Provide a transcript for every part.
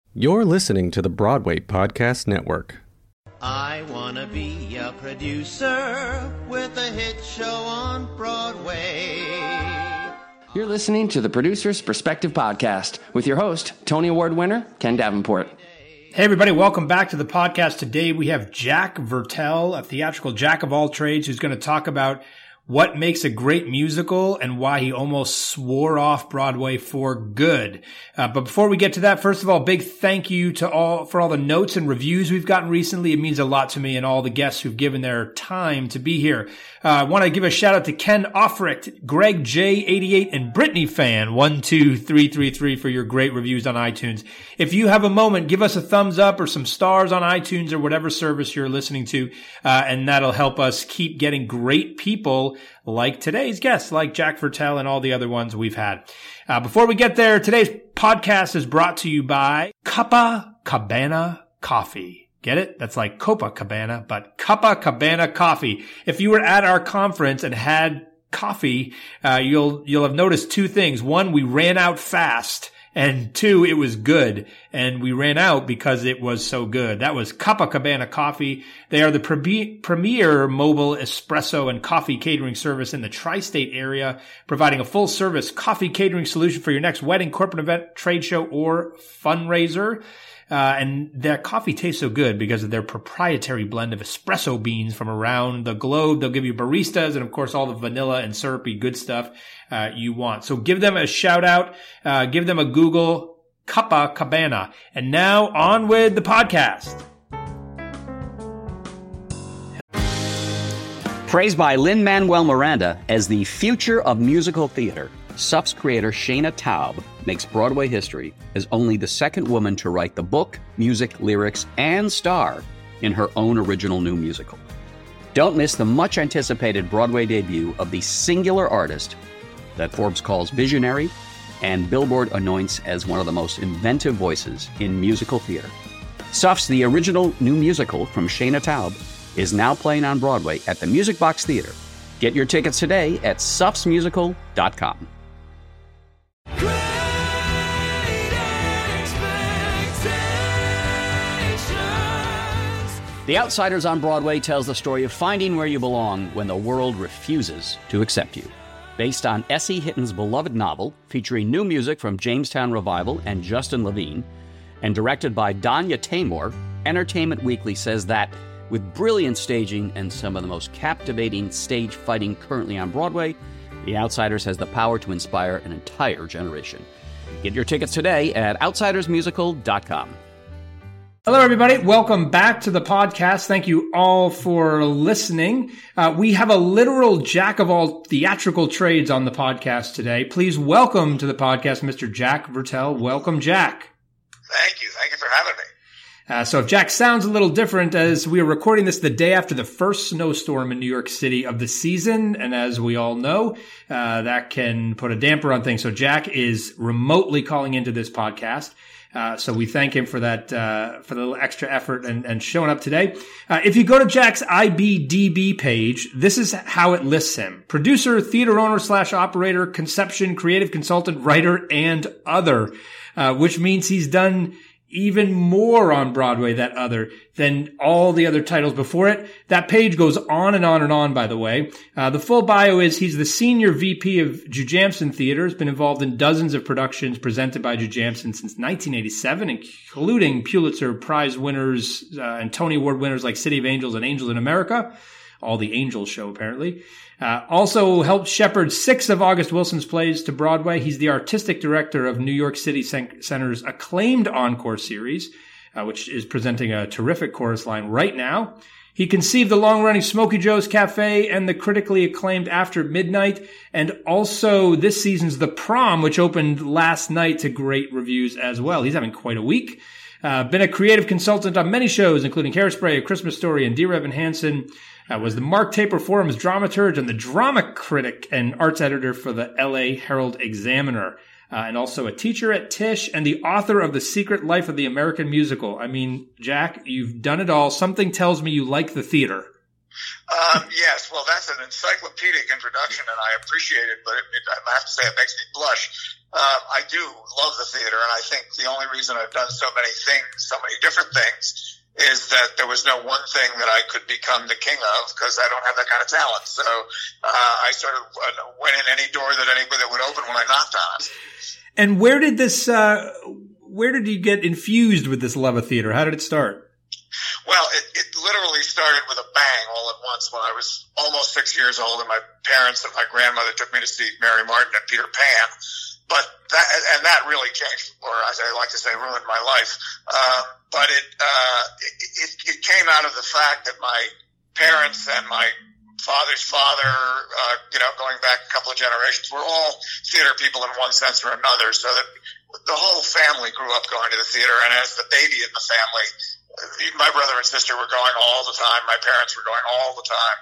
You're listening to the Broadway Podcast Network. I wanna be a producer with a hit show on Broadway. You're listening to the Producer's Perspective Podcast with your host, Tony Award winner, Ken Davenport. Hey everybody, welcome back to the podcast. Today we have Jack Viertel, a theatrical jack of all trades, who's going to talk about what makes a great musical and why he almost swore off Broadway for good. But before we get to that, first of all, big thank you to all the notes and reviews we've gotten recently. It means a lot to me and all the guests who've given their time to be here. I want to give a shout out to Ken Offricht, Greg J88, and Brittany Fan 12333 for your great reviews on iTunes. If you have a moment, give us a thumbs up or some stars on iTunes or whatever service you're listening to, and that'll help us keep getting great people like today's guests, like Jack Viertel and all the other ones we've had. Before we get there, today's podcast is brought to you by Copacabana Coffee. Get it? That's like Copacabana, but Copacabana Coffee. If you were at our conference and had coffee, you'll have noticed two things. One, we ran out fast. And two, it was good. And we ran out because it was so good. That was Copacabana Coffee. They are the premier mobile espresso and coffee catering service in the tri-state area, providing a full-service coffee catering solution for your next wedding, corporate event, trade show, or fundraiser. And their coffee tastes so good because of their proprietary blend of espresso beans from around the globe. They'll give you baristas and, of course, all the vanilla and syrupy good stuff you want. So give them a shout out. Give them a Google, Copacabana. And now on with the podcast. Praised by Lin-Manuel Miranda as the future of musical theater, SUF's creator Shaina Taub makes Broadway history as only the second woman to write the book, music, lyrics, and star in her own original new musical. Don't miss the much-anticipated Broadway debut of the singular artist that Forbes calls visionary and Billboard anoints as one of the most inventive voices in musical theater. SUF's The Original New Musical from Shaina Taub is now playing on Broadway at the Music Box Theater. Get your tickets today at sufsmusical.com. The Outsiders on Broadway tells the story of finding where you belong when the world refuses to accept you. Based on S.E. Hitton's beloved novel, featuring new music from Jamestown Revival and Justin Levine, and directed by Danya Taymor, Entertainment Weekly says that, with brilliant staging and some of the most captivating stage fighting currently on Broadway, The Outsiders has the power to inspire an entire generation. Get your tickets today at outsidersmusical.com. Hello, everybody. Welcome back to the podcast. Thank you all for listening. We have a literal jack of all theatrical trades on the podcast today. Please welcome to the podcast, Mr. Jack Viertel. Welcome, Jack. Thank you. Thank you for having me. So if Jack sounds a little different, as we are recording this the day after the first snowstorm in New York City of the season, and as we all know, that can put a damper on things. So Jack is remotely calling into this podcast. So we thank him for that, for the little extra effort and showing up today. If you go to Jack's IBDB page, this is how it lists him. Producer, theater owner / operator, conception, creative consultant, writer, and other, which means he's done even more on Broadway than all the other titles before it. That page goes on and on and on, by the way. The full bio is he's the senior VP of Jujamcyn Theater, has been involved in dozens of productions presented by Jujamcyn since 1987, including Pulitzer Prize winners and Tony Award winners like City of Angels and Angels in America. All the Angels show, apparently. Also helped shepherd 6 of August Wilson's plays to Broadway. He's the artistic director of New York City Center's acclaimed Encore series, which is presenting a terrific chorus line right now. He conceived the long-running Smokey Joe's Cafe and the critically acclaimed After Midnight, and also this season's The Prom, which opened last night to great reviews as well. He's having quite a week. Been a creative consultant on many shows, including Hairspray, A Christmas Story, and Dear Evan Hansen. Was the Mark Taper Forum's dramaturg and the drama critic and arts editor for the LA Herald Examiner. And also a teacher at Tisch and the author of The Secret Life of the American Musical. I mean, Jack, you've done it all. Something tells me you like the theater. Yes, well, that's an encyclopedic introduction, and I appreciate it, but I have to say it makes me blush. I do love the theater, and I think the only reason I've done so many things, so many different things, is that there was no one thing that I could become the king of, because I don't have that kind of talent. So I sort of went in any door that would open when I knocked on it. And where did you get infused with this love of theater? How did it start? Well, it literally started with a bang all at once when I was almost 6 years old, and my parents and my grandmother took me to see Mary Martin and Peter Pan. But that really changed, or as I like to say, ruined my life. But it came out of the fact that my parents and my father's father, going back a couple of generations, were all theater people in one sense or another. So that the whole family grew up going to the theater, and as the baby in the family, my brother and sister were going all the time. My parents were going all the time.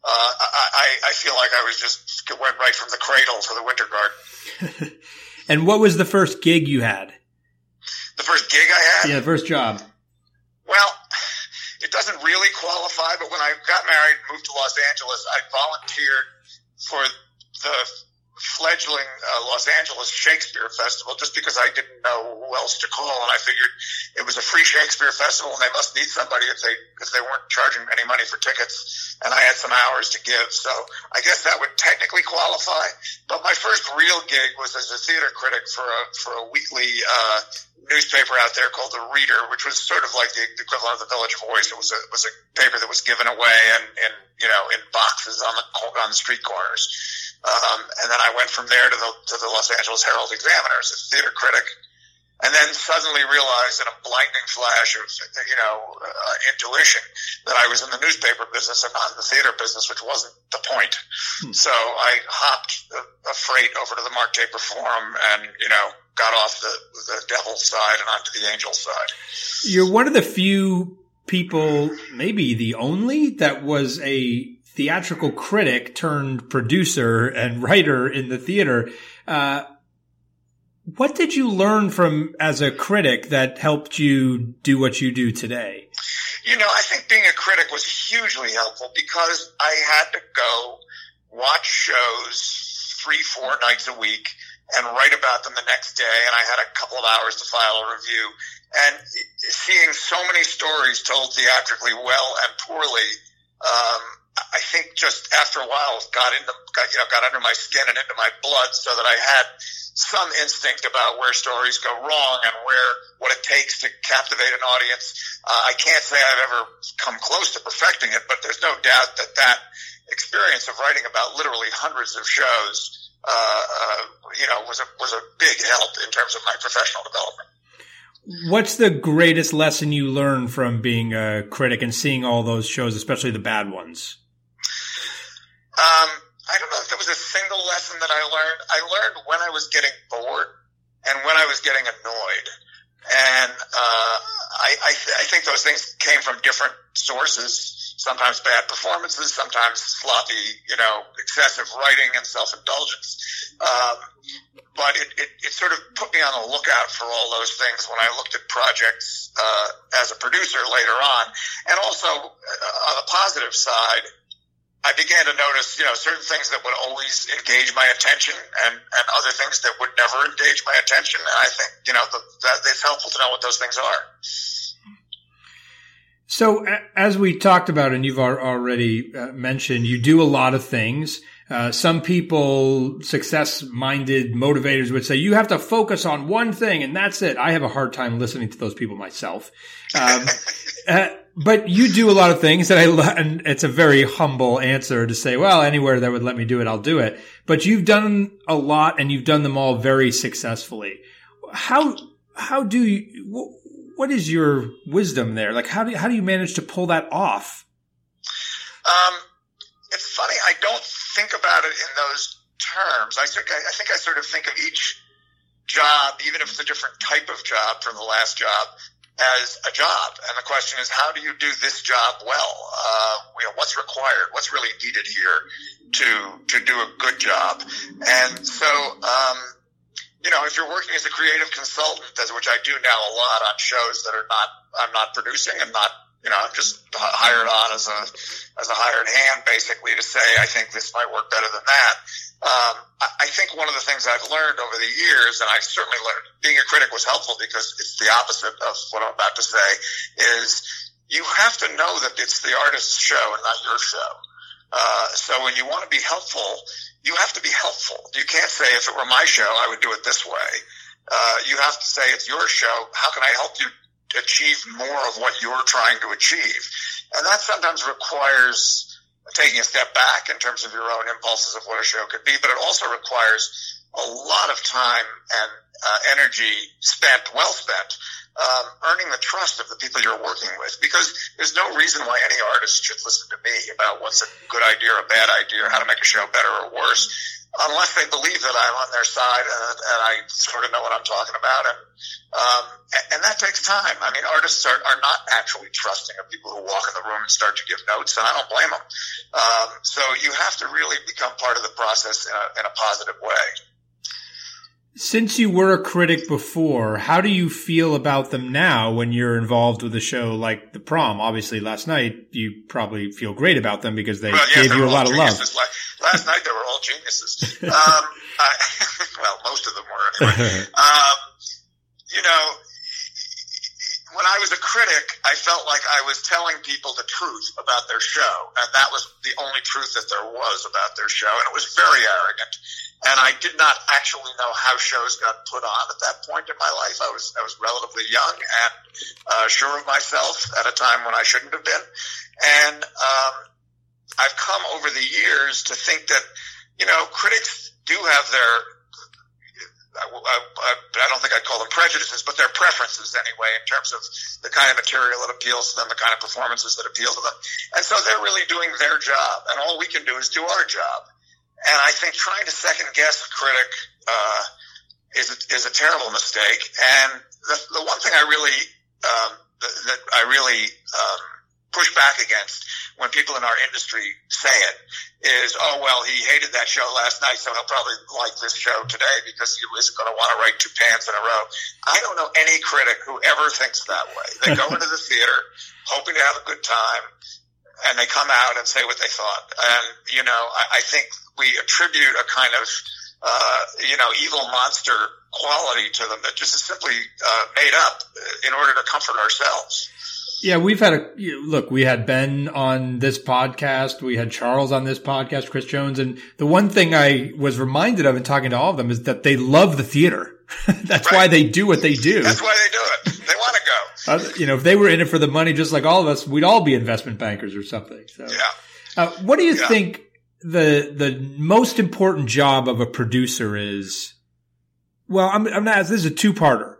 I feel like I went right from the cradle to the Winter Garden. And what was the first gig you had? The first gig I had? Yeah, the first job. Well, it doesn't really qualify, but when I got married and moved to Los Angeles, I volunteered for the fledgling Los Angeles Shakespeare Festival just because I didn't know who else to call, and I figured it was a free Shakespeare festival and they must need somebody if they weren't charging any money for tickets, and I had some hours to give, so I guess that would technically qualify. But my first real gig was as a theater critic for a weekly newspaper out there called The Reader, which was sort of like the equivalent of the Village Voice. It was a paper that was given away in boxes on the street corners. And then I went from there to the Los Angeles Herald Examiner as a theater critic, and then suddenly realized in a blinding flash of intuition that I was in the newspaper business and not in the theater business, which wasn't the point. So I hopped a freight over to the Mark Taper Forum and got off the devil's side and onto the angel side. You're one of the few people, maybe the only, that was a theatrical critic turned producer and writer in the theater. What did you learn as a critic that helped you do what you do today? I think being a critic was hugely helpful because I had to go watch shows 3-4 nights a week and write about them the next day, and I had a couple of hours to file a review. And seeing so many stories told theatrically well and poorly, I think just after a while got under my skin and into my blood, so that I had some instinct about where stories go wrong and what it takes to captivate an audience. I can't say I've ever come close to perfecting it, but there's no doubt that experience of writing about literally hundreds of shows, was a big help in terms of my professional development. What's the greatest lesson you learned from being a critic and seeing all those shows, especially the bad ones? I don't know if there was a single lesson that I learned. I learned when I was getting bored and when I was getting annoyed. And I think those things came from different sources. Sometimes bad performances, sometimes sloppy, excessive writing and self-indulgence. But it sort of put me on the lookout for all those things when I looked at projects as a producer later on. And also, on the positive side, I began to notice, certain things that would always engage my attention and other things that would never engage my attention. And I think, that it's helpful to know what those things are. So as we talked about, and you've already mentioned, you do a lot of things. Some people, success-minded motivators, would say you have to focus on one thing and that's it. I have a hard time listening to those people myself. But you do a lot of things and it's a very humble answer to say, well, anywhere that would let me do it, I'll do it. But you've done a lot and you've done them all very successfully. How do you, what is your wisdom there? Like, how do you manage to pull that off? It's funny. I don't think about it in those terms. I think I sort of think of each job, even if it's a different type of job from the last job, as a job. And the question is, how do you do this job well? What's required? What's really needed here to do a good job? And so, if you're working as a creative consultant, which I do now a lot on shows that I'm not producing and not I'm just hired on as a hired hand, basically, to say, I think this might work better than that. I think one of the things I've learned over the years, and I certainly learned being a critic was helpful because it's the opposite of what I'm about to say, is you have to know that it's the artist's show and not your show. So when you want to be helpful, you have to be helpful. You can't say, if it were my show, I would do it this way. You have to say, it's your show. How can I help you achieve more of what you're trying to achieve? And that sometimes requires taking a step back in terms of your own impulses of what a show could be, but it also requires a lot of time and energy well spent, earning the trust of the people you're working with, because there's no reason why any artist should listen to me about what's a good idea or a bad idea, or how to make a show better or worse, unless they believe that I'm on their side and I sort of know what I'm talking about. And that takes time. I mean, artists are not actually trusting of people who walk in the room and start to give notes, and I don't blame them. So you have to really become part of the process in a positive way. Since you were a critic before, how do you feel about them now when you're involved with a show like The Prom? Obviously, last night you probably feel great about them because they gave you a lot of love. Last night they were all geniuses. Well, most of them were anyway. When I was a critic, I felt like I was telling people the truth about their show, and that was the only truth that there was about their show, and it was very arrogant. And I did not actually know how shows got put on at that point in my life. I was relatively young and sure of myself at a time when I shouldn't have been. And I've come over the years to think that, critics do have their, I don't think I'd call them prejudices, but their preferences anyway, in terms of the kind of material that appeals to them, the kind of performances that appeal to them. And so they're really doing their job, and all we can do is do our job. And I think trying to second guess a critic is a terrible mistake. And the one thing I really push back against when people in our industry say it is, oh, well, he hated that show last night, so he'll probably like this show today because he isn't going to want to write 2 pans in a row. I don't know any critic who ever thinks that way. They go into the theater hoping to have a good time, and they come out and say what they thought. And, I think we attribute a kind of, evil monster quality to them that just is simply made up in order to comfort ourselves. Yeah, we've had we had Ben on this podcast. We had Charles on this podcast, Chris Jones. And the one thing I was reminded of in talking to all of them is that they love the theater. That's why they do what they do. That's why they do it. They want to go. If they were in it for the money, just like all of us, we'd all be investment bankers or something. So, yeah. What do you think the most important job of a producer is? Well, I'm not. This is a 2-parter.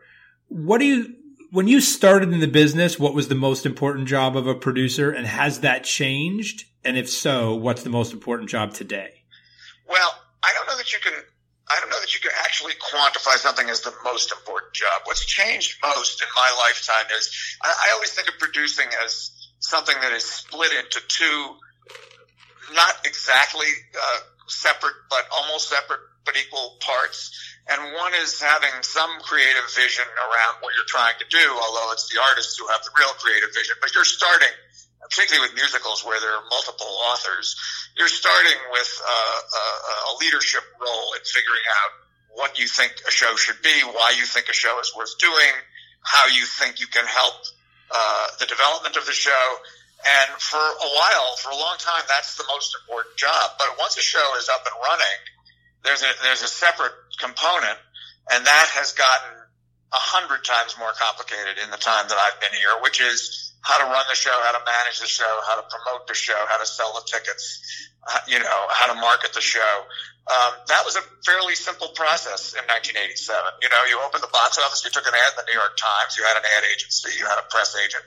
When you started in the business, what was the most important job of a producer, and has that changed? And if so, what's the most important job today? Well, I don't know that you can actually quantify something as the most important job. What's changed most in my lifetime is I always think of producing as something that is split into 2, not exactly separate, but almost separate, but equal parts. And one is having some creative vision around what you're trying to do, although it's the artists who have the real creative vision. But you're starting, particularly with musicals where there are multiple authors, you're starting with a leadership role in figuring out what you think a show should be, why you think a show is worth doing, how you think you can help the development of the show. And for a long time, that's the most important job. But once a show is up and running, there's a separate component, and that has gotten 100 times more complicated in the time that I've been here, which is how to run the show, how to manage the show, how to promote the show, how to sell the tickets, how to market the show. That was a fairly simple process in 1987. You opened the box office, you took an ad in the New York Times, you had an ad agency, you had a press agent,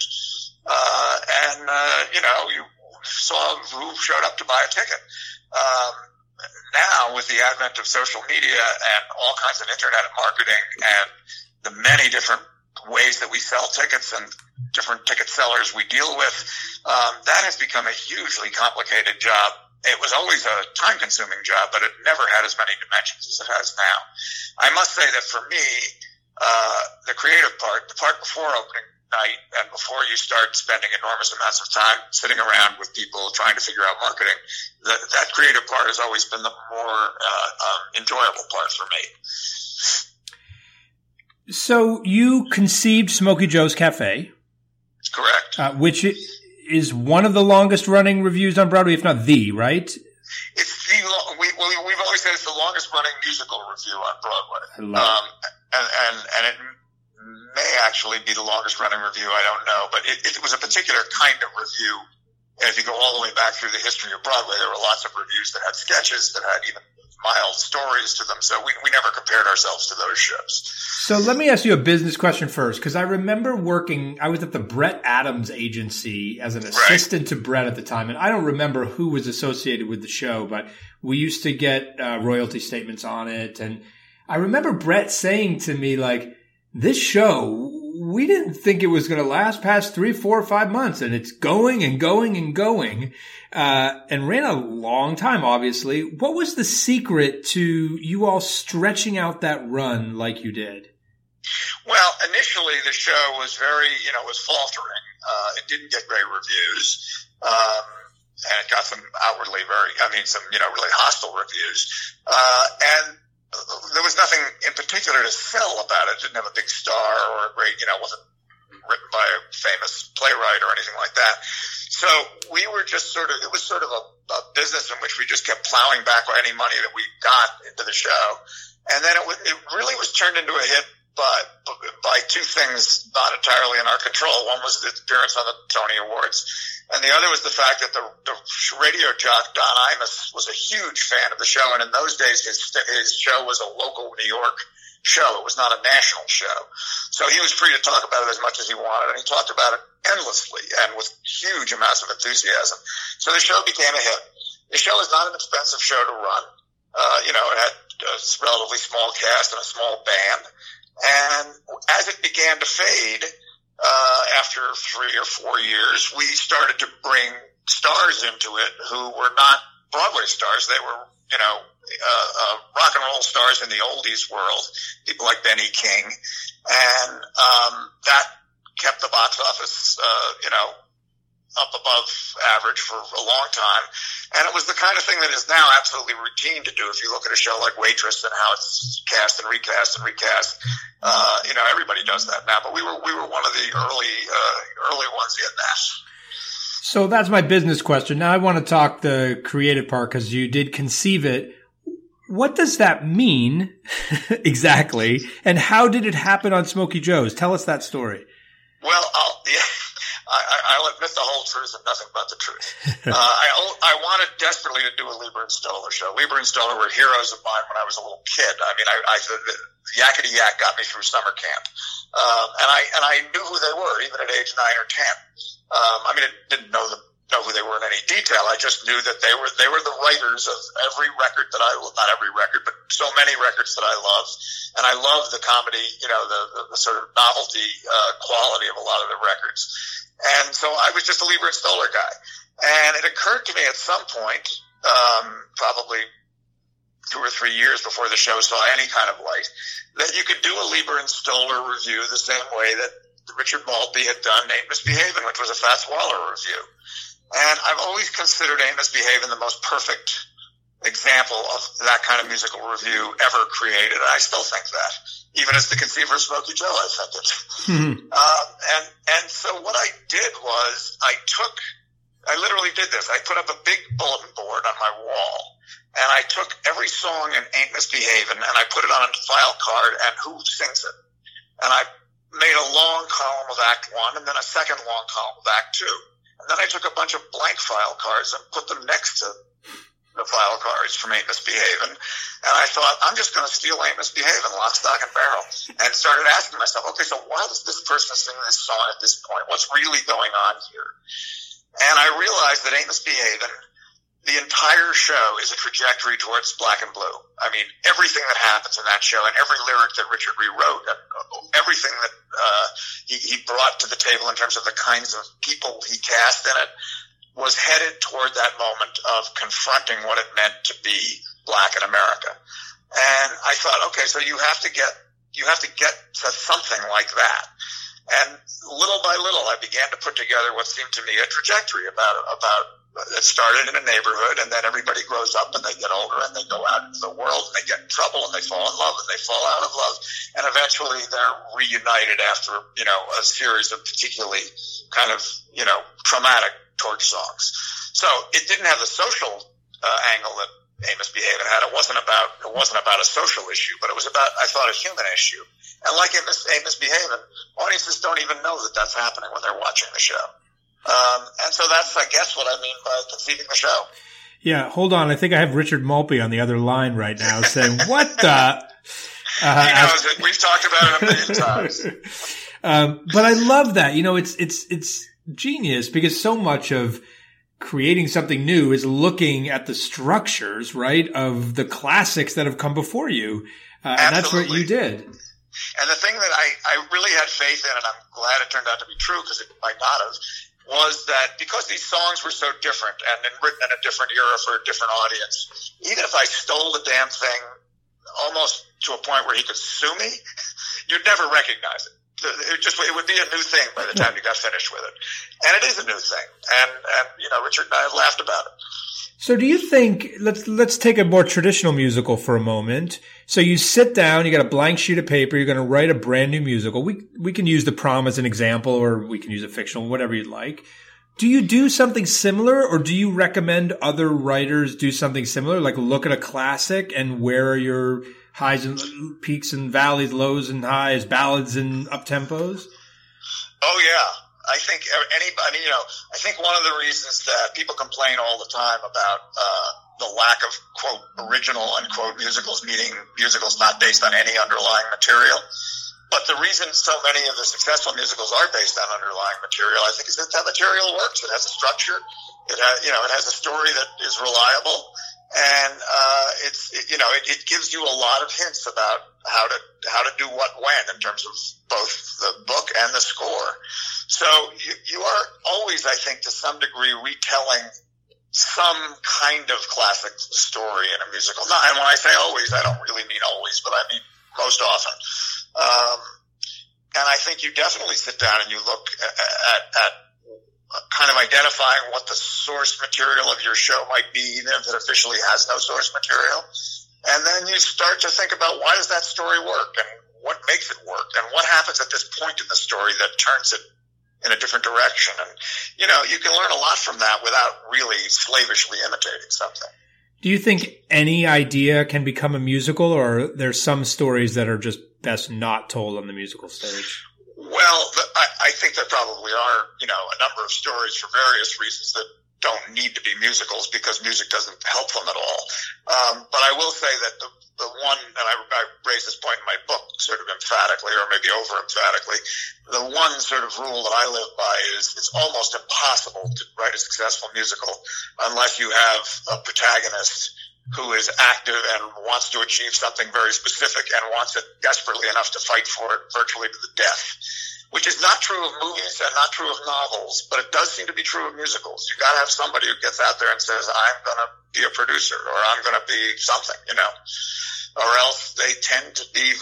you saw who showed up to buy a ticket. Now, with the advent of social media and all kinds of internet marketing and the many different ways that we sell tickets and different ticket sellers we deal with, that has become a hugely complicated job. It was always a time-consuming job, but it never had as many dimensions as it has now. I must say that for me, the creative part, the part before opening night and before you start spending enormous amounts of time sitting around with people trying to figure out marketing, that creative part has always been the more enjoyable part for me. So you conceived Smokey Joe's Cafe. Correct. Which is one of the longest running reviews on Broadway, if not the, right? It's we've always said it's the longest running musical review on Broadway. I love it. And it may actually be the longest running review. I don't know, but it was a particular kind of review. And if you go all the way back through the history of Broadway, there were lots of reviews that had sketches that had even mild stories to them. So we never compared ourselves to those shows. So let me ask you a business question first, because I remember I was at the Brett Adams Agency as an assistant to Brett at the time, and I don't remember who was associated with the show, but we used to get royalty statements on it. And I remember Brett saying to me, like, this show, we didn't think it was going to last past 3, 4, 5 months, and it's going and going and going, and ran a long time, obviously. What was the secret to you all stretching out that run like you did? Well, initially the show was was faltering. It didn't get great reviews. And it got some really hostile reviews. And there was nothing in particular to sell about it. It didn't have a big star or a great, wasn't written by a famous playwright or anything like that. So we were just it was sort of a business in which we just kept plowing back any money that we got into the show. And then it really was turned into a hit by two things not entirely in our control. One was its appearance on the Tony Awards, and the other was the fact that the radio jock Don Imus was a huge fan of the show, and in those days his show was a local New York show. It was not a national show. So he was free to talk about it as much as he wanted, and he talked about it endlessly and with huge amounts of enthusiasm. So the show became a hit. The show is not an expensive show to run. It had a relatively small cast and a small band. And as it began to fade, after 3 or 4 years, we started to bring stars into it who were not Broadway stars. They were, rock and roll stars in the oldies world, people like Benny King. And that kept the box office, up above average for a long time. And it was the kind of thing that is now absolutely routine to do. If you look at a show like Waitress and how it's cast and recast, everybody does that now. But we were one of the early ones in that. So that's my business question. Now I want to talk the creative part because you did conceive it. What does that mean exactly? And how did it happen on Smokey Joe's? Tell us that story. Well, I'll admit the whole truth and nothing but the truth. I wanted desperately to do a Lieber and Stoller show. Lieber and Stoller were heroes of mine when I was a little kid. I mean, Yakety Yak got me through summer camp. And I knew who they were even at age 9 or 10. I didn't know who they were in any detail. I just knew that they were the writers of every record that not every record, but so many records that I loved. And I loved the comedy, the sort of novelty, quality of a lot of the records. And so I was just a Lieber and Stoller guy. And it occurred to me at some point, probably 2 or 3 years before the show saw any kind of light, that you could do a Lieber and Stoller review the same way that Richard Maltby had done Ain't Misbehavin', which was a Fats Waller review. And I've always considered Ain't Misbehavin' the most perfect example of that kind of musical review ever created. And I still think that. Even as the conceiver of Smokey Joe, I think it. And so what I did was I literally did this. I put up a big bulletin board on my wall, and I took every song in Ain't Misbehavin' and I put it on a file card and who sings it. And I made a long column of Act 1 and then a second long column of Act 2. And then I took a bunch of blank file cards and put them next to the file cards from Ain't Misbehavin'. And I thought, I'm just going to steal Ain't Misbehavin', lock, stock, and barrel. And started asking myself, okay, so why does this person sing this song at this point? What's really going on here? And I realized that Ain't Misbehavin', the entire show is a trajectory towards Black and Blue. I mean, everything that happens in that show and every lyric that Richard rewrote and everything that he brought to the table in terms of the kinds of people he cast in it was headed toward that moment of confronting what it meant to be Black in America. And I thought, okay, so you have to get you have to get to something like that. And little by little, I began to put together what seemed to me a trajectory about it started in a neighborhood, and then everybody grows up and they get older and they go out into the world and they get in trouble and they fall in love and they fall out of love, and eventually they're reunited after, you know, a series of particularly kind of, you know, traumatic torch songs. So it didn't have the social angle that Amos Be Havin' had. It wasn't about a social issue, but it was about, I thought, a human issue. And like Amos Be Havin', audiences don't even know that that's happening when they're watching the show. And so that's, I guess, what I mean by conceiving the show. Yeah, hold on. I think I have Richard Maltby on the other line right now saying, what the? He knows it. We've talked about it a million times. But I love that. You know, it's genius because so much of creating something new is looking at the structures, right, of the classics that have come before you. And that's what you did. And the thing that I really had faith in, and I'm glad it turned out to be true because it might not have, was that because these songs were so different and written in a different era for a different audience, even if I stole the damn thing almost to a point where he could sue me, you'd never recognize it. It would be a new thing by the time you got finished with it. And it is a new thing. And you know, Richard and I have laughed about it. So do you think, let's take a more traditional musical for a moment. So you sit down, you got a blank sheet of paper, you're going to write a brand new musical. We can use The Prom as an example, or we can use a fictional, whatever you'd like. Do you do something similar, or do you recommend other writers do something similar? Like look at a classic and where are your highs and peaks and valleys, lows and highs, ballads and up tempos? Oh yeah. I think anybody, you know, I think one of the reasons that people complain all the time about the lack of, quote, original, unquote, musicals, meaning musicals not based on any underlying material. But the reason so many of the successful musicals are based on underlying material, I think, is that that material works. It has a structure. It has a story that is reliable. And it gives you a lot of hints about how to do what when in terms of both the book and the score. So you are always, I think, to some degree retelling some kind of classic story in a musical. And when I say always, I don't really mean always, but I mean most often. And I think you definitely sit down and you look at kind of identifying what the source material of your show might be, even if it officially has no source material. And then you start to think about why does that story work and what makes it work and what happens at this point in the story that turns it in a different direction. And, you know, you can learn a lot from that without really slavishly imitating something. Do you think any idea can become a musical, or there's some stories that are just best not told on the musical stage? Well, I think there probably are, you know, a number of stories for various reasons that don't need to be musicals because music doesn't help them at all. But I will say that the one, and I raise this point in my book sort of emphatically, or maybe over emphatically, the one sort of rule that I live by is it's almost impossible to write a successful musical unless you have a protagonist who is active and wants to achieve something very specific and wants it desperately enough to fight for it virtually to the death, which is not true of movies and not true of novels, but it does seem to be true of musicals. You got to have somebody who gets out there and says, I'm going to be a producer, or I'm going to be something, you know, or else they tend to be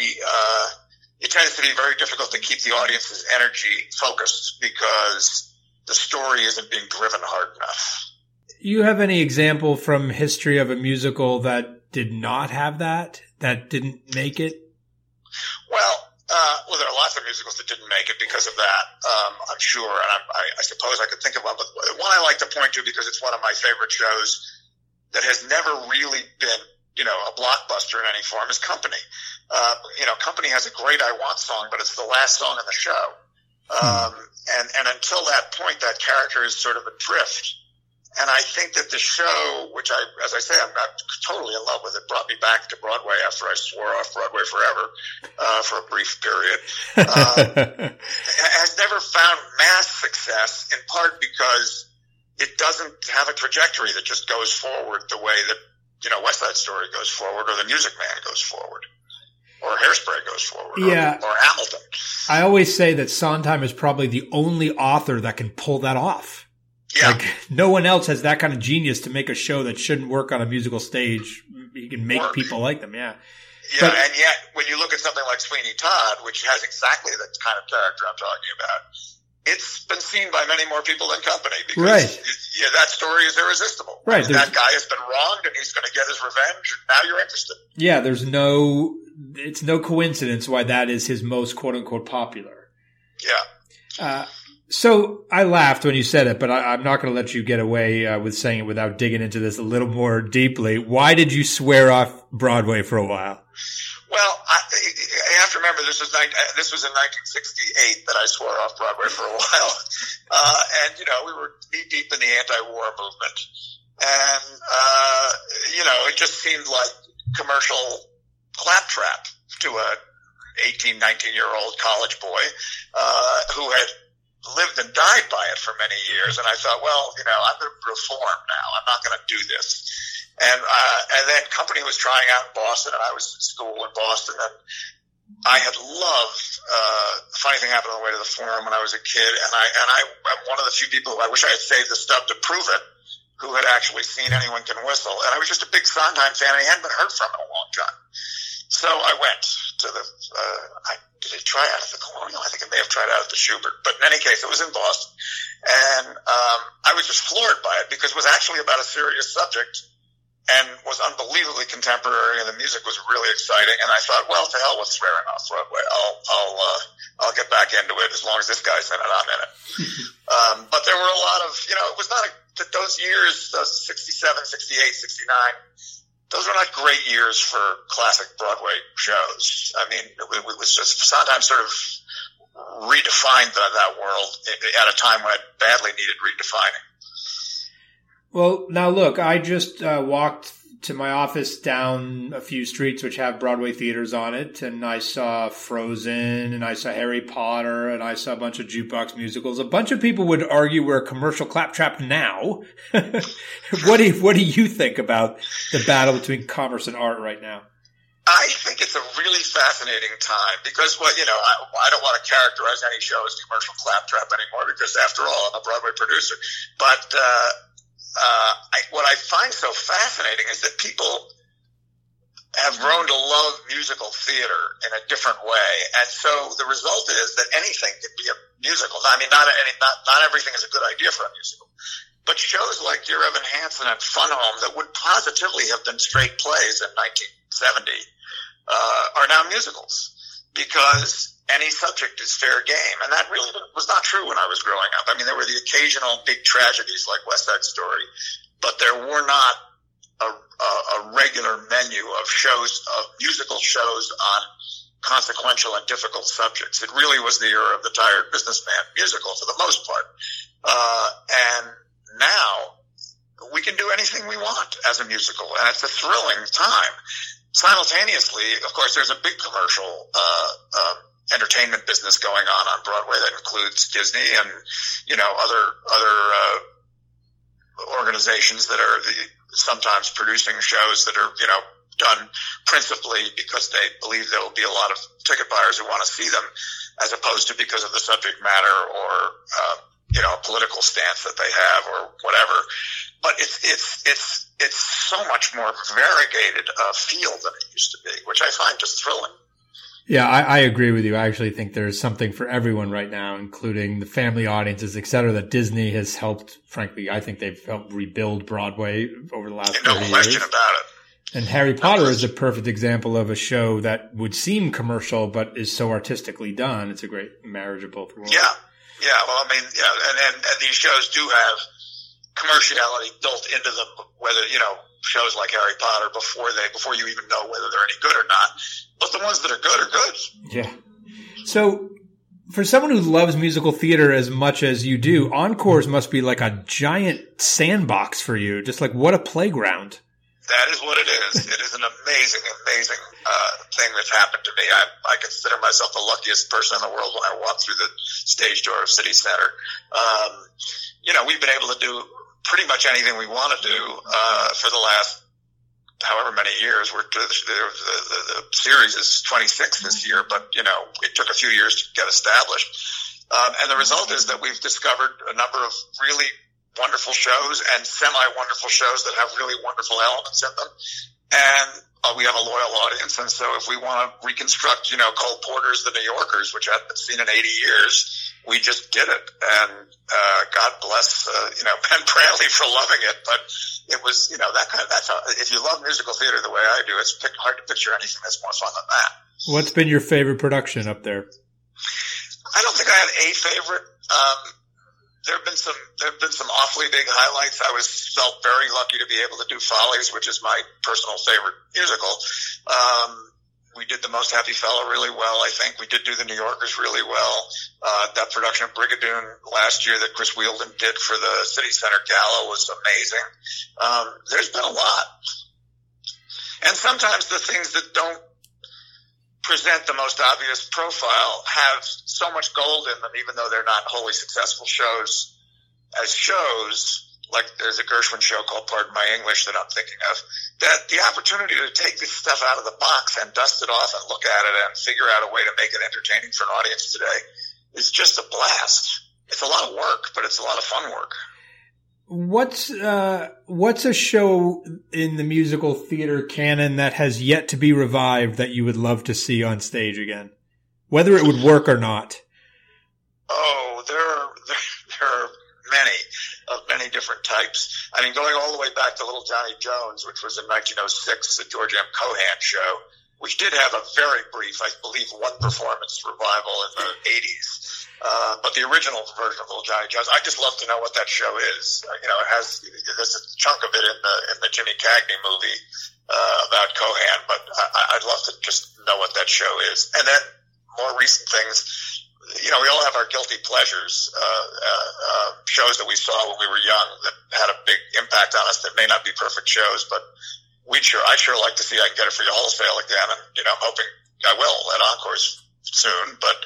it tends to be very difficult to keep the audience's energy focused because the story isn't being driven hard enough. You have any example from history of a musical that did not have that didn't make it? Well, there are lots of musicals that didn't make it because of that, I'm sure. And I suppose I could think of one, but one I like to point to because it's one of my favorite shows that has never really been, you know, a blockbuster in any form is Company. Company has a great I Want song, but it's the last song in the show. And until that point, that character is sort of adrift. And I think that the show, which as I say, I'm totally in love with it, brought me back to Broadway after I swore off Broadway forever, for a brief period, has never found mass success, in part because it doesn't have a trajectory that just goes forward the way that, you know, West Side Story goes forward, or The Music Man goes forward, or Hairspray goes forward, or Hamilton. I always say that Sondheim is probably the only author that can pull that off. Yeah. Like, no one else has that kind of genius to make a show that shouldn't work on a musical stage. He can make people like them, yeah. Yeah, and yet when you look at something like Sweeney Todd, which has exactly the kind of character I'm talking about, it's been seen by many more people than Company because that story is irresistible. Right. That guy has been wronged and he's going to get his revenge, and now you're interested. Yeah, it's no coincidence why that is his most quote-unquote popular. Yeah. So I laughed when you said it, but I'm not going to let you get away with saying it without digging into this a little more deeply. Why did you swear off Broadway for a while? Well, I have to remember this was in 1968 that I swore off Broadway for a while. And, we were knee-deep in the anti-war movement. And, it just seemed like commercial claptrap to a 18, 19-year-old college boy who had lived and died by it for many years. And I thought, well, I'm going to reform now. I'm not going to do this. And then Company was trying out in Boston, and I was in school in Boston, and I had loved, the funny thing happened on the way to the Forum when I was a kid, and I'm one of the few people who I wish I had saved the stub to prove it, who had actually seen Anyone Can Whistle. And I was just a big Sondheim fan, and he hadn't been heard from in a long time. So I went to did it try out at the Colonial? I think it may have tried out at the Schubert. But in any case, it was in Boston. And I was just floored by it because it was actually about a serious subject and was unbelievably contemporary, and the music was really exciting. And I thought, well, to hell with swearing off Broadway. I'll get back into it as long as this guy's in it. I'm in it. But there were a lot of, it was not those years, those 67, 68, 69. Those were not great years for classic Broadway shows. I mean, it was just Sondheim sort of redefined that world at a time when it badly needed redefining. Well, now look, I just walked to my office down a few streets which have Broadway theaters on it, and I saw Frozen, and I saw Harry Potter, and I saw a bunch of jukebox musicals. A bunch of people would argue we're a commercial claptrap now. What do you think about the battle between commerce and art right now? I think it's a really fascinating time because, I don't want to characterize any show as commercial claptrap anymore because, after all, I'm a Broadway producer. But what I find so fascinating is that people have grown to love musical theater in a different way, and so the result is that anything can be a musical. I mean, not everything is a good idea for a musical, but shows like Dear Evan Hansen and Fun Home that would positively have been straight plays in 1970 are now musicals because any subject is fair game. And that really was not true when I was growing up. I mean, there were the occasional big tragedies like West Side Story, but there were not a regular menu of shows, of musical shows on consequential and difficult subjects. It really was the era of the tired businessman musical for the most part. And now we can do anything we want as a musical, and it's a thrilling time. Simultaneously, of course, there's a big commercial entertainment business going on Broadway that includes Disney and other organizations that are sometimes producing shows that are done principally because they believe there will be a lot of ticket buyers who want to see them, as opposed to because of the subject matter or a political stance that they have or whatever. But it's so much more variegated field than it used to be, which I find just thrilling. Yeah, I agree with you. I actually think there's something for everyone right now, including the family audiences, et cetera, that Disney has helped. Frankly, I think they've helped rebuild Broadway over the last 30 years. No question about it. And Harry Potter is a perfect example of a show that would seem commercial, but is so artistically done. It's a great marriage of both worlds. Yeah. Well, I mean, and these shows do have commerciality built into them, whether, shows like Harry Potter before you even know whether they're any good or not. But the ones that are good are good. Yeah. So for someone who loves musical theater as much as you do, Encores must be like a giant sandbox for you. Just like, what a playground. That is what it is. It is an amazing, amazing thing that's happened to me. I consider myself the luckiest person in the world when I walk through the stage door of City Center. We've been able to do pretty much anything we want to do for the last however many years. The series is 26 this year, but it took a few years to get established. And the result is that we've discovered a number of really wonderful shows and semi-wonderful shows that have really wonderful elements in them. And we have a loyal audience, and so if we want to reconstruct, Cole Porter's The New Yorkers, which I haven't seen in 80 years, we just did it. And God bless, Ben Brantley for loving it. But it was, that's how, if you love musical theater the way I do, it's hard to picture anything that's more fun than that. What's been your favorite production up there? I don't think I have a favorite. There have been some awfully big highlights. I felt very lucky to be able to do Follies, which is my personal favorite musical. We did The Most Happy Fella really well, I think. We did do The New Yorkers really well. That production of Brigadoon last year that Chris Wheeldon did for the City Center Gala was amazing. There's been a lot. And sometimes the things that don't present the most obvious profile have so much gold in them, even though they're not wholly successful shows as shows. Like there's a Gershwin show called Pardon My English that I'm thinking of, that the opportunity to take this stuff out of the box and dust it off and look at it and figure out a way to make it entertaining for an audience today is just a blast. It's a lot of work, but it's a lot of fun work. What's a show in the musical theater canon that has yet to be revived that you would love to see on stage again, whether it would work or not? Oh, there are many different types. I mean, going all the way back to Little Johnny Jones, which was in 1906, the George M. Cohan show, which did have a very brief, I believe, one performance revival in the 80s. But the original version of Little Johnny Jones, I just love to know what that show is. There's a chunk of it in the Jimmy Cagney movie, about Cohan, but I'd love to just know what that show is. And then more recent things, we all have our guilty pleasures, shows that we saw when we were young that had a big impact on us that may not be perfect shows, but I'd sure like to see I can get it for Your Wholesale again, and, I'm hoping I will at Encores soon, but,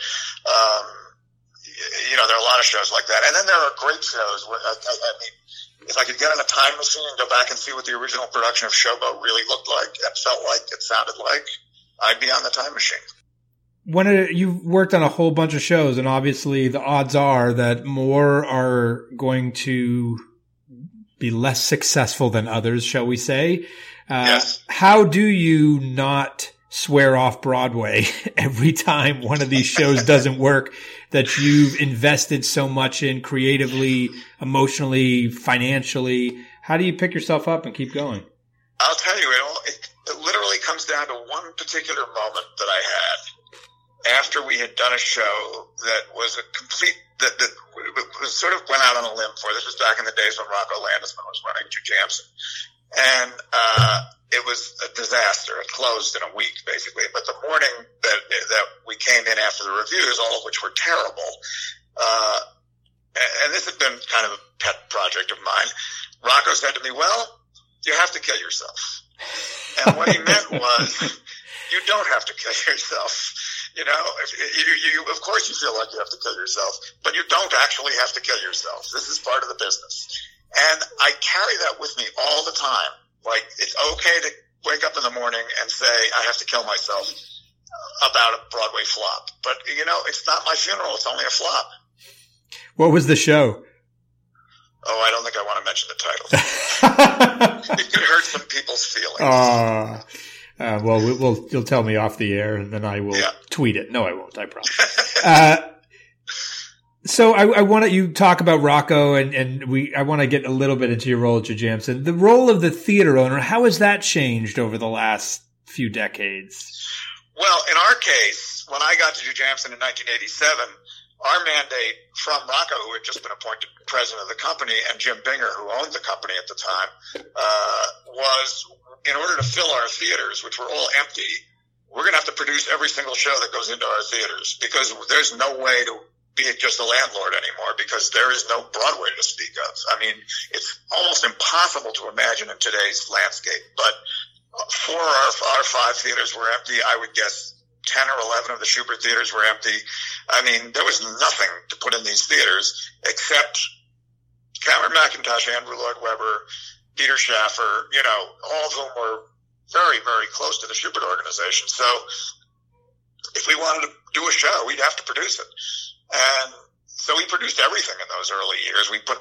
there are a lot of shows like that. And then there are great shows where, if I could get in a time machine and go back and see what the original production of Showboat really looked like and felt like, it sounded like, I'd be on the time machine. You've worked on a whole bunch of shows, and obviously the odds are that more are going to be less successful than others, shall we say. Yes. How do you not swear off Broadway every time one of these shows doesn't work that you've invested so much in creatively, emotionally, financially? How do you pick yourself up and keep going? I'll tell you, it literally comes down to one particular moment that I had after we had done a show that was a complete, that was sort of went out on a limb for. This was back in the days when Rocco Landesman was running Jujamcyn. And it was a disaster. It closed in a week, basically. But the morning that we came in after the reviews, all of which were terrible, and this had been kind of a pet project of mine, Rocco said to me, well, you have to kill yourself. And what he meant was, you don't have to kill yourself. Of course you feel like you have to kill yourself, but you don't actually have to kill yourself. This is part of the business. And I carry that with me all the time. Like, it's okay to wake up in the morning and say, I have to kill myself about a Broadway flop. But, it's not my funeral. It's only a flop. What was the show? Oh, I don't think I want to mention the title. It could hurt some people's feelings. Well, you'll tell me off the air, and then I will tweet it. No, I won't. I promise. So I want you talk about Rocco, and I want to get a little bit into your role at Jujamcyn. The role of the theater owner, how has that changed over the last few decades? Well, in our case, when I got to Jujamcyn in 1987, our mandate from Rocco, who had just been appointed president of the company, and Jim Binger, who owned the company at the time, was in order to fill our theaters, which were all empty, we're going to have to produce every single show that goes into our theaters, because there's no way to be just a landlord anymore, because there is no Broadway to speak of. I mean, it's almost impossible to imagine in today's landscape. But 4 our 5 theaters were empty. I would guess 10 or 11 of the Shubert theaters were empty. I mean, there was nothing to put in these theaters except Cameron McIntosh, Andrew Lloyd Webber, Peter Schaffer, all of whom were very, very close to the Shubert organization. So if we wanted to do a show, we'd have to produce it. And so we produced everything in those early years. We put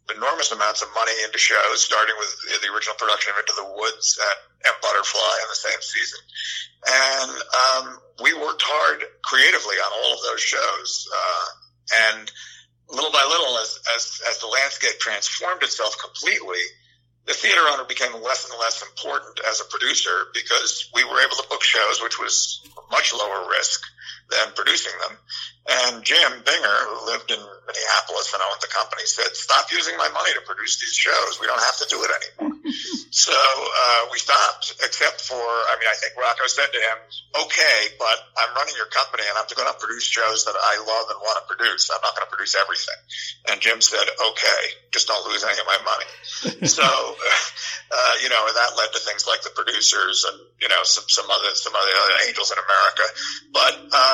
enormous amounts of money into shows, starting with the original production of Into the Woods and Butterfly in the same season. And we worked hard creatively on all of those shows. And little by little, as the landscape transformed itself completely, the theater owner became less and less important as a producer because we were able to book shows, which was much lower risk than producing them. And Jim Binger, who lived in Minneapolis and owned the company, said, "Stop using my money to produce these shows. We don't have to do it anymore." So we stopped, except for, I think Rocco said to him, "Okay, but I'm running your company and I'm going to produce shows that I love and want to produce. I'm not going to produce everything." And Jim said, "Okay, just don't lose any of my money." So, that led to things like The Producers and, some other Angels in America. But,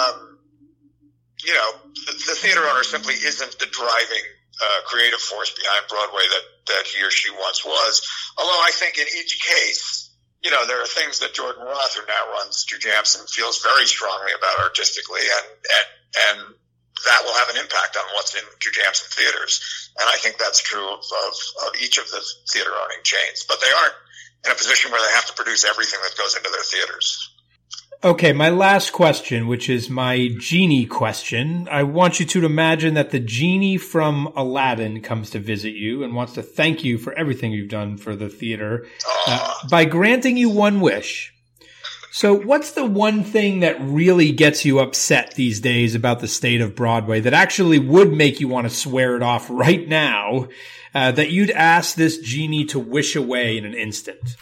the theater owner simply isn't the driving creative force behind Broadway that he or she once was. Although I think in each case, there are things that Jordan Roth, who now runs Jujamcyn, feels very strongly about artistically, and that will have an impact on what's in Jujamcyn theaters. And I think that's true of each of the theater owning chains. But they aren't in a position where they have to produce everything that goes into their theaters. Okay, my last question, which is my genie question. I want you to imagine that the genie from Aladdin comes to visit you and wants to thank you for everything you've done for the theater by granting you one wish. So what's the one thing that really gets you upset these days about the state of Broadway that actually would make you want to swear it off right now, that you'd ask this genie to wish away in an instant?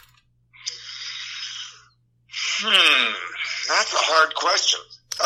That's a hard question.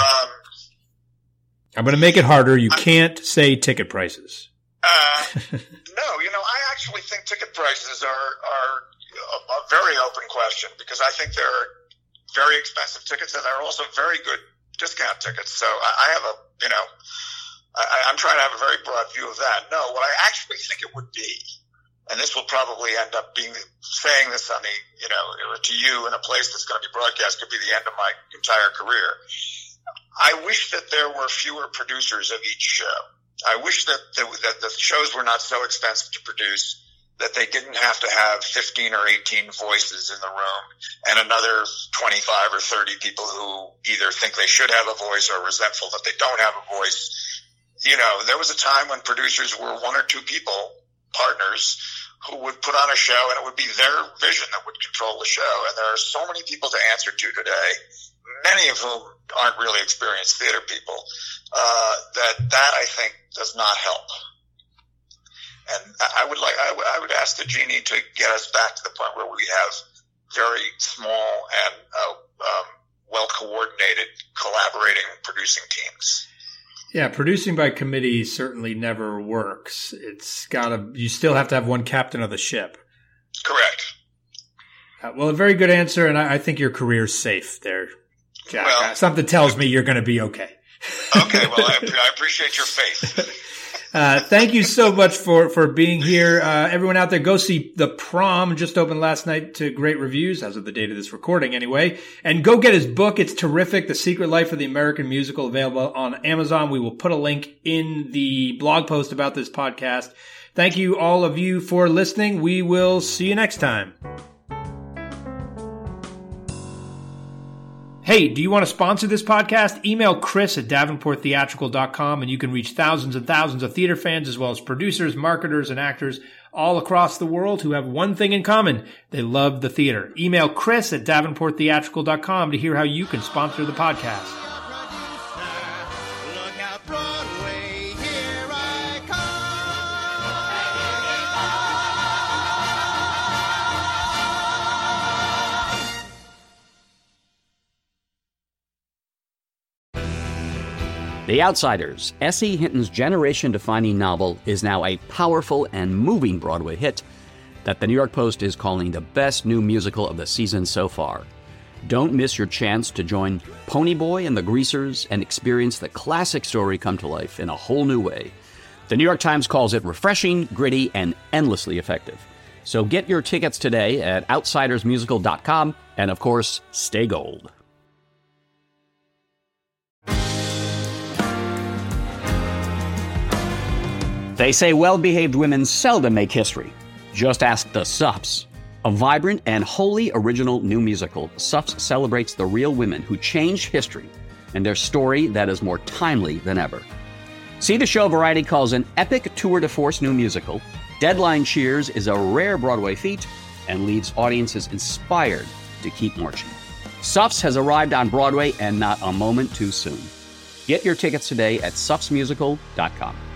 I'm going to make it harder. You can't say ticket prices. No, I actually think ticket prices are a very open question because I think there are very expensive tickets and there are also very good discount tickets. So I have I'm trying to have a very broad view of that. No, what I actually think it would be, and this will probably end up saying this on to you in a place that's going to be broadcast, could be the end of my entire career. I wish that there were fewer producers of each show. I wish that the shows were not so expensive to produce that they didn't have to have 15 or 18 voices in the room and another 25 or 30 people who either think they should have a voice or resentful that they don't have a voice. There was a time when producers were one or two people, partners, who would put on a show and it would be their vision that would control the show. And there are so many people to answer to today, many of whom aren't really experienced theater people, that I think does not help. And I would ask the genie to get us back to the point where we have very small and well-coordinated, collaborating producing teams. Yeah, producing by committee certainly never works. You still have to have one captain of the ship. Correct. Well, a very good answer, and I think your career's safe there, Jack. Well, something tells me you're going to be okay. Okay, well, I appreciate your faith. Thank you so much for being here. Everyone out there, go see The Prom. Just opened last night to great reviews, as of the date of this recording anyway. And go get his book. It's terrific. The Secret Life of the American Musical, available on Amazon. We will put a link in the blog post about this podcast. Thank you, all of you, for listening. We will see you next time. Hey, do you want to sponsor this podcast? Email Chris at davenporttheatrical.com and you can reach thousands and thousands of theater fans as well as producers, marketers, and actors all across the world who have one thing in common. They love the theater. Email Chris at davenporttheatrical.com to hear how you can sponsor the podcast. The Outsiders, S.E. Hinton's generation-defining novel, is now a powerful and moving Broadway hit that the New York Post is calling the best new musical of the season so far. Don't miss your chance to join Ponyboy and the Greasers and experience the classic story come to life in a whole new way. The New York Times calls it refreshing, gritty, and endlessly effective. So get your tickets today at outsidersmusical.com, and of course, stay gold. They say well-behaved women seldom make history. Just ask the Sups. A vibrant and wholly original new musical, Sups celebrates the real women who changed history and their story that is more timely than ever. See the show Variety calls an epic tour de force new musical. Deadline cheers is a rare Broadway feat and leaves audiences inspired to keep marching. Sups has arrived on Broadway and not a moment too soon. Get your tickets today at supsmusical.com.